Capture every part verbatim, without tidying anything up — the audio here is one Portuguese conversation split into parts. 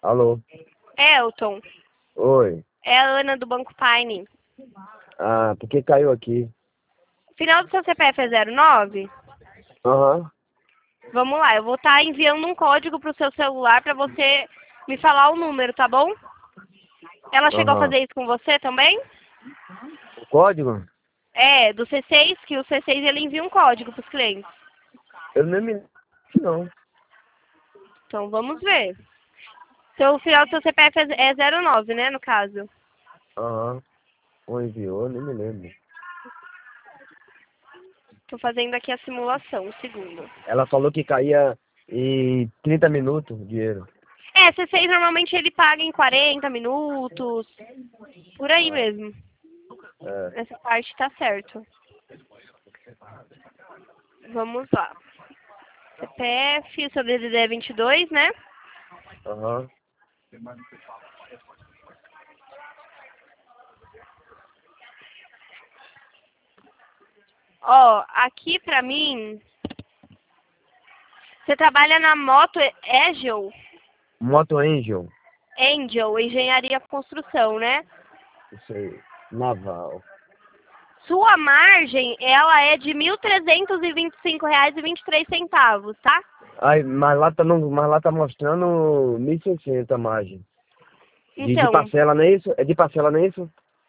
Alô? Elton, Oi. é a Ana do Banco Pine. Ah, porque caiu aqui. Final do seu C P F é zero nove? Aham. Vamos lá, eu vou estar enviando um código pro seu celular para você me falar o número, tá bom? Ela chegou a Aham. fazer isso com você também? O código? É, do C seis, que o C seis ele envia um código pros clientes. Eu nem me... Não. Então vamos ver. Seu final do seu C P F é é zero nove, né, no caso? Aham. Ou enviou, nem me lembro. Tô fazendo aqui a simulação, um segundo. Ela falou que caía em trinta minutos o dinheiro. É, C seis normalmente ele paga em quarenta minutos, por aí Ah, mesmo. é. Essa parte tá certo. Vamos lá. C P F, seu D D D é vinte e dois, né? Aham. Ó, aqui pra mim, você trabalha na Moto Angel, Moto Angel. Angel, Engenharia Construção, né? Isso aí. Naval. Sua margem, ela é de mil trezentos e vinte e cinco reais e vinte e três centavos, tá? Ai, mas lá tá, no, mas lá tá mostrando mil e seiscentos a margem. De, de Então, parcela, não é isso? É de parcela, não é isso?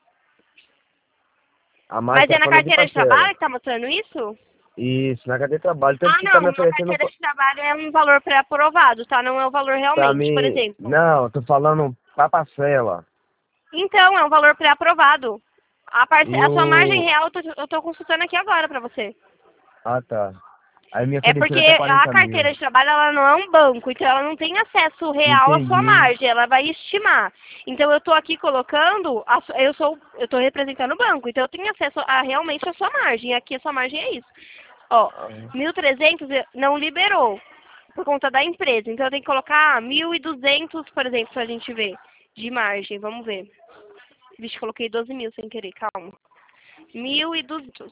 A margem mas é tá na falando de carteira de parcela. trabalho que tá mostrando isso? Isso, na cadeia de trabalho. Tanto Ah, que tá me não, na oferecendo carteira de trabalho é um valor pré-aprovado, tá? Não é o valor pra realmente, por mim. exemplo. Não, tô falando pra parcela. Então, é um valor pré-aprovado. A, parce... E a sua margem o. real, eu tô, eu tô consultando aqui agora pra você. Ah, tá. Aí me É porque ofereceram até a quarenta mil. carteira de trabalho ela não é um banco, então ela não tem acesso real à sua Entendi. margem, ela vai estimar. Então eu estou aqui colocando, a su- eu sou, eu estou representando o banco, então eu tenho acesso a realmente a sua margem. Aqui a sua margem é isso. Ó, Ah, mil e trezentos não liberou por conta da empresa, então eu tenho que colocar mil e duzentos, por exemplo, pra gente ver de margem. Vamos ver. Vixe, coloquei doze mil sem querer, calma. mil e duzentos.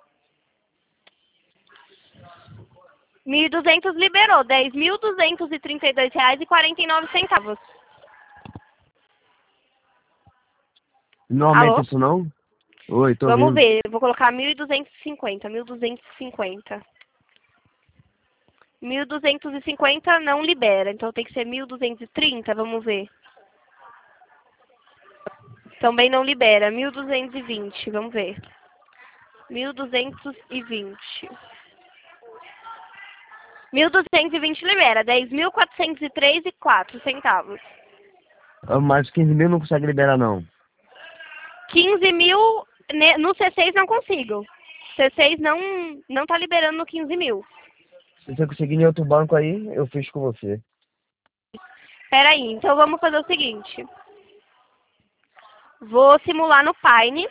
mil e duzentos liberou, dez mil duzentos e trinta e dois reais e quarenta e nove centavos. não aumenta Alô? isso não? Oi, tô Vamos ouvindo. ver, eu vou colocar mil e duzentos e cinquenta, mil duzentos e cinquenta. mil duzentos e cinquenta não libera, então tem que ser mil duzentos e trinta, vamos ver. Também não libera, mil duzentos e vinte, vamos ver. mil duzentos e vinte. mil duzentos e vinte libera, dez mil quatrocentos e três e quatro centavos. Ah, mais quinze mil não consegue liberar não. quinze mil, ne- no C seis não consigo. C seis não, não tá liberando no quinze mil. Se você conseguir em outro banco aí, eu fiz com você. Peraí, então vamos fazer o seguinte. Vou simular no Pine.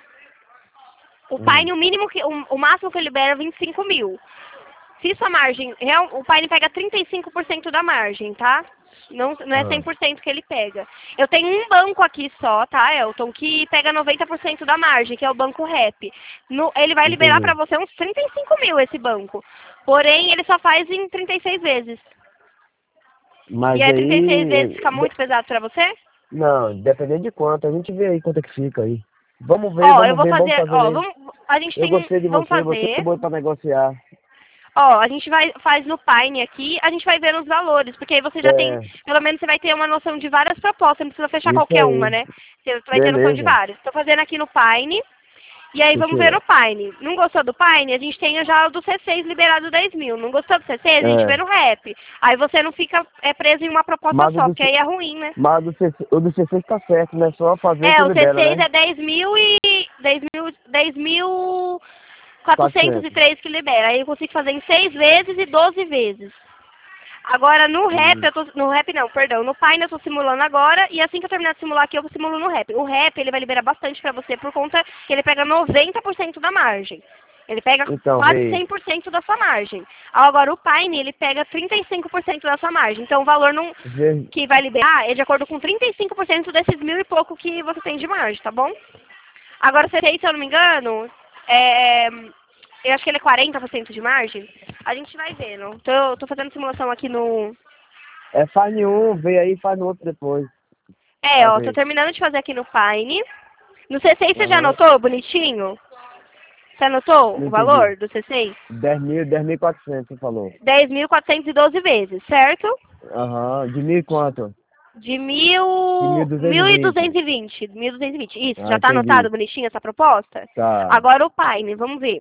O Hum. Pine, o mínimo que, o, o máximo que ele libera é vinte e cinco mil. Se sua margem, real- o Pine pega trinta e cinco por cento da margem, tá? Não, não é cem Ah, por cento que ele pega. Eu tenho um banco aqui só, tá, Elton, que pega noventa por cento da margem, que é o Banco Rap. No, ele vai liberar pra entendi. você uns trinta e cinco mil esse banco. Porém, ele só faz em trinta e seis vezes. E Mas aí trinta e seis aí. vezes fica de- muito pesado pra você? Não, dependendo de quanto, a gente vê aí quanto é que fica aí. Vamos ver, Ó, eu vamos vou ver, vamos fazer, fazer ó, mesmo. vamos, a gente Eu tem, gostei de vamos você, você é fazer. bom pra negociar. Ó, a gente vai, faz no Pine aqui, a gente vai ver os valores, porque aí você já tem, É, pelo menos você vai ter uma noção de várias propostas, não precisa fechar isso qualquer uma, aí. né? Você vai ter noção de Beleza. várias. Estou fazendo aqui no Pine, e aí vamos ver Isso no Pine. Não gostou do Pine? A gente tem já o do C seis liberado dez mil. Não gostou do C seis? A gente vê é. no Rap. Aí você não fica é, preso em uma proposta Mas o só, do, porque C- aí é ruim, né? mas o do, C C o do C C tá certo, né? Só fazer É, que o C libera, seis né? é dez mil e dez mil, dez mil quatrocentos e quatrocentos. três que libera. Aí eu consigo fazer em seis vezes e doze vezes. Agora no rap, Hum. eu tô, no rap não, perdão, no Pine eu tô simulando agora e assim que eu terminar de simular aqui eu simulo no rap. O rap ele vai liberar bastante pra você por conta que ele pega noventa por cento da margem. Ele pega Então, quase vê. cem por cento da sua margem. Agora o Pine ele pega trinta e cinco por cento da sua margem. Então o valor não, Vê. que vai liberar é de acordo com trinta e cinco por cento desses mil e pouco que você tem de margem, tá bom? Agora você tem, se eu não me engano, é, eu acho que ele é quarenta por cento de margem. A gente vai vendo. Tô, tô fazendo simulação aqui no É, faz nenhum, vem aí e faz no outro depois. É, Pra ó, tô ver. terminando de fazer aqui no Paine. No C seis você já Aham. anotou, bonitinho? Você anotou Não o entendi. valor do C seis? dez mil, dez mil e quatrocentos, você falou. dez mil quatrocentos e doze vezes, certo? Aham. De mil e quanto? De De mil mil, duzentos e mil e vinte. duzentos e vinte, mil duzentos e vinte. Isso, Ah, já tá anotado entendi. bonitinho essa proposta? Tá. Agora o Paine, vamos ver.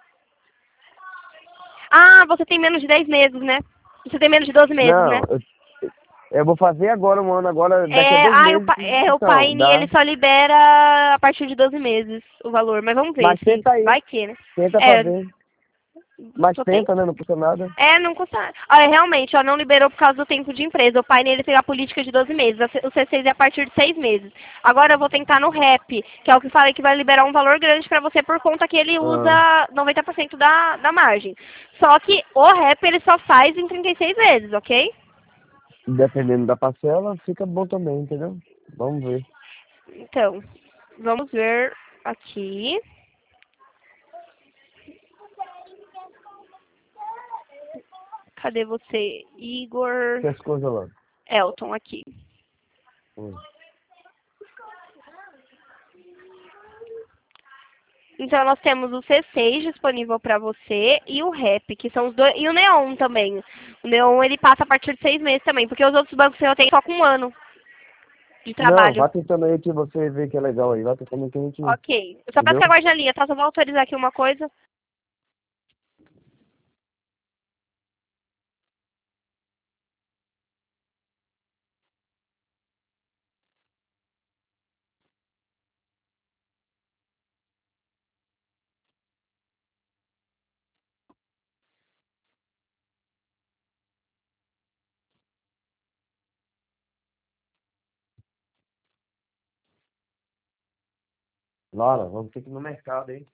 Ah, você tem menos de dez meses, né? Você tem menos de doze meses, né? Não, eu, eu vou fazer agora um ano, agora daqui a É, dois ah, o, meses. Pa- é, o Então, Paine, ele dá. só libera a partir de doze meses o valor. Mas vamos ver Mas se tenta aí. vai que, né? Tenta É, fazer. Mas só tem. tenta, né? Não custa nada. É, não custa. Olha, realmente, ó, não liberou por causa do tempo de empresa. O Paine, ele tem a política de doze meses. A C- O C seis é a partir de seis meses. Agora eu vou tentar no RAP, que é o que falei que vai liberar um valor grande pra você por conta que ele Ah, usa noventa por cento da, da margem. Só que o RAP, ele só faz em trinta e seis vezes, ok? dependendo da parcela, fica bom também, entendeu? Vamos ver. Então, vamos ver aqui. Cadê você? Igor Que as coisas lá. Elton aqui. Hum. Então nós temos o C seis disponível para você e o RAP, que são os dois, e o Neon também. O Neon ele passa a partir de seis meses também, porque os outros bancos eu tenho só com um ano de Não, trabalho. vá tentando aí que você vê que é legal aí. Vá tentando que a gente. Ok. Eu só peço que Entendeu? aguarde na linha, tá? Só vou autorizar aqui uma coisa. Lara, vamos ter que ir no mercado, hein?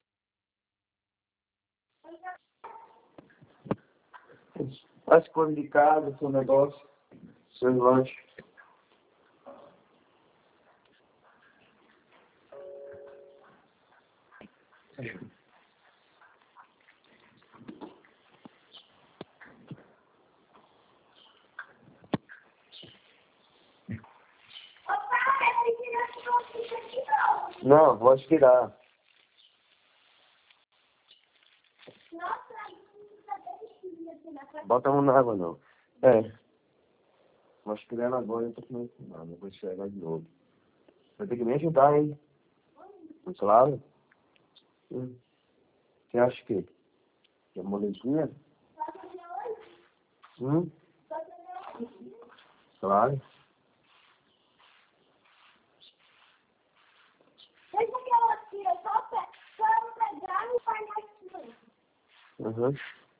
Faz coisa de casa, seu negócio, seus lanches. Não, vou aspirar. Bota a mão na água, não. É. Vou aspirar agora e eu tô comendo nada. Vou enxergar de novo. Vai ter que me ajudar, hein? Claro. Hum. Você acha que que é molezinha? Hum? Claro. Uhum.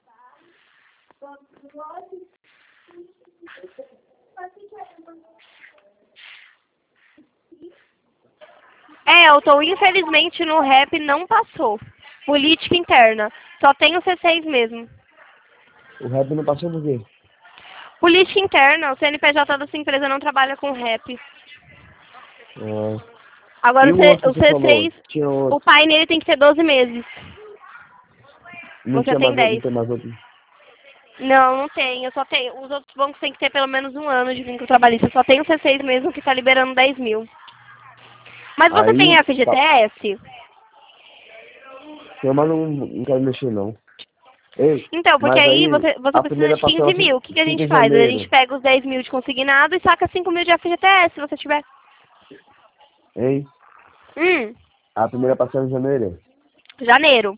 É, Elton, infelizmente no RAP não passou. Política interna. Só tem o C seis mesmo. O rap não passou por quê? Política interna, o C N P J da sua empresa não trabalha com RAP. Ah. Agora E o, o C, outro o que você falou? C seis, Tinha o outro. Paine ele tem que ter doze meses. Não Você tinha tem mais outro, não dez. tem mais outro. Não, não tem. Eu só tenho. Os outros bancos têm que ter pelo menos um ano de vínculo trabalhista. Eu só tenho o C seis mesmo que está liberando dez mil. Mas você tem Aí, tá. F G T S? Eu, mas não, não quero mexer, não. Ei, Então, porque mas aí aí você, você a precisa primeira de quinze parcela fi- mil. O que, que a fica gente em faz? A gente janeiro. pega os dez mil de consignado e saca cinco mil de F G T S, se você tiver. Hein? Hum, A primeira parcela em janeiro. janeiro.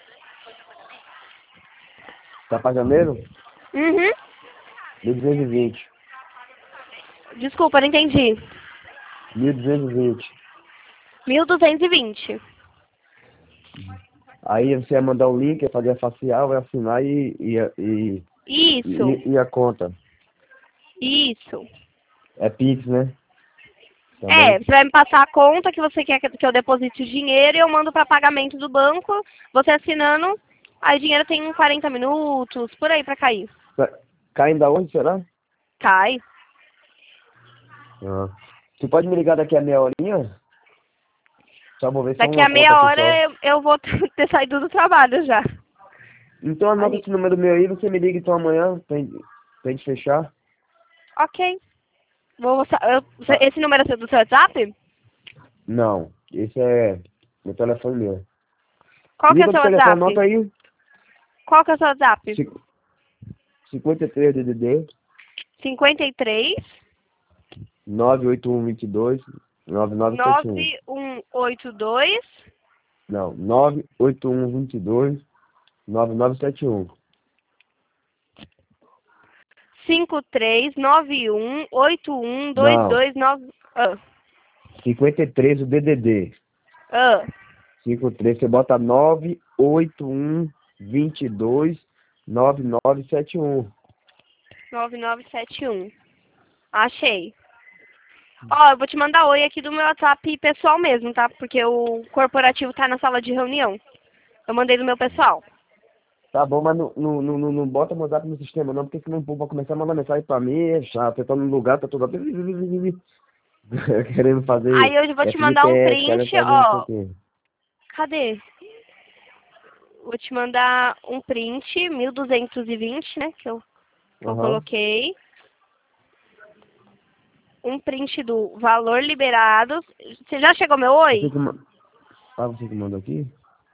Tá pra janeiro? Uhum. mil duzentos e vinte. Desculpa, não entendi. mil duzentos e vinte. mil duzentos e vinte. Aí você vai mandar o link, vai fazer a facial, vai assinar e, e, e, Isso, e, e a conta. isso. É Pix, né? É, Também. você vai me passar a conta que você quer que eu deposite o dinheiro e eu mando para pagamento do banco. Você assinando, aí o dinheiro tem uns quarenta minutos, por aí para cair. Tá- Caindo da onde, será? Cai. Ah. Você pode me ligar daqui a meia horinha? Só vou ver só Daqui uma a conta meia aqui hora só. eu, eu vou ter saído do trabalho já. Então anota Aí. esse número meu aí, você me liga então amanhã pra gente, pra gente fechar. Ok. Vou, eu, esse número é do seu WhatsApp? Não, esse é meu telefone meu. Qual que é o Liga seu pro telefone, WhatsApp? anota aí. Qual que é o seu WhatsApp? Ci- cinquenta e três D D D, cinquenta e três, nove oito um dois dois, nove nove sete um. nove um oito dois, Não, nove oito um dois dois, nove nove sete um. cinco três nove um oito um dois Não, dois nove. Ah, cinquenta e três o D D D. ah, cinquenta e três, você bota nove oito um dois dois, nove nove sete um. nove nove sete um. Achei. Ó, eu vou te mandar oi aqui do meu WhatsApp pessoal mesmo, tá? Porque o corporativo tá na sala de reunião. Eu mandei do meu pessoal. Tá bom, mas não, não, não, não não bota meu zap no sistema não, porque senão o povo vai começar a mandar mensagem pra mim, é chato. Eu tô no lugar, tá tudo querendo Aí fazer eu vou te mandar um F G T S, querendo print, fazer não sei o ó. quê. Cadê? Vou te mandar um print, mil duzentos e vinte, né? Que eu, que eu Aham. coloquei. Um print do valor liberado. Você já chegou meu Você oi? que, ma- ah, você que mandou aqui?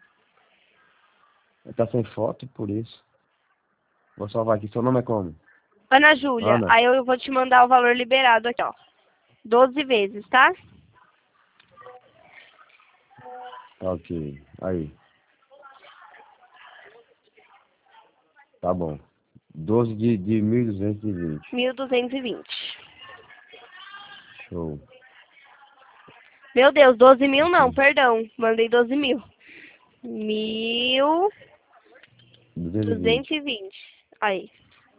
Tá sem foto, por isso. Vou salvar aqui. Seu nome é como? Ana Júlia. Ana? Aí eu vou te mandar o valor liberado aqui, ó. doze vezes, tá? Ok. Aí. Tá bom. doze de, de mil duzentos e vinte. mil duzentos e vinte. Show. Meu Deus, doze mil não, Ok. perdão. Mandei doze mil. Mil duzentos e duzentos vinte. e vinte. Aí.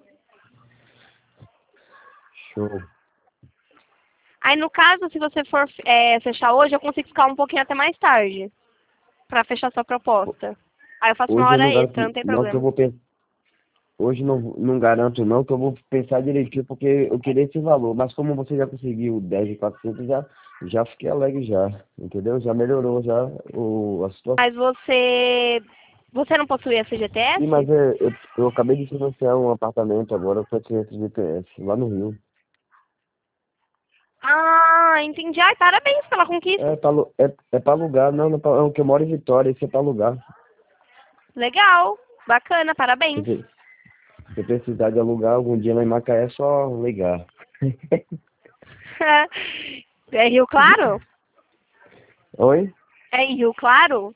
Show. Aí, no caso, se você for é, fechar hoje, eu consigo ficar um pouquinho até mais tarde. Pra fechar sua proposta. Aí eu faço uma Hoje eu hora não extra, garanto, não tem não que eu problema. vou pensar. Hoje não, não garanto não, que eu vou pensar direitinho, porque eu queria esse valor. Mas como você já conseguiu dez e quatrocentos, já, já fiquei alegre já. Entendeu? Já melhorou já o, a situação. Mas você... Você não possui F G T Sim, mas S? é, eu, eu acabei de financiar um apartamento agora para F G T S, lá no Rio. Ah, entendi. Ai, parabéns pela conquista. É para é, é pra alugar, não, não é, pra, é o que eu moro em Vitória, isso é para alugar. Legal. Bacana, Se parabéns. você se precisar de alugar algum dia lá em Macaé, é só ligar. É Rio Claro? Oi? É em Rio Claro?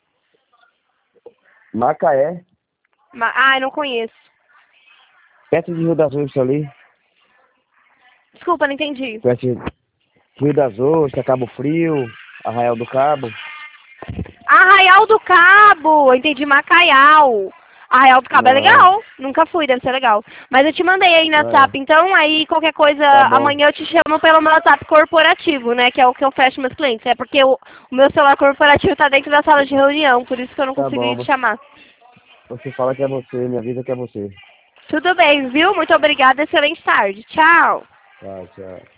Macaé, Ma- Ai, não conheço. perto de Rio das Ostras ali. Desculpa, não entendi. Conhece Rio das Ostras, Cabo Frio, Arraial do Cabo. Arraial do Cabo! Entendi, Macaial. Arraial do Cabo é Não, legal. Nunca fui, deve ser legal. Mas eu te mandei aí no é, WhatsApp, então aí qualquer coisa, tá bom. amanhã eu te chamo pelo meu WhatsApp corporativo, né? Que é o que eu fecho meus clientes. É porque o, o meu celular corporativo tá dentro da sala de reunião, por isso que eu não Tá consegui bom, te você, chamar. você fala que é você, me avisa que é você. Tudo bem, viu? Muito obrigada, excelente tarde. Tchau. Tchau, tchau.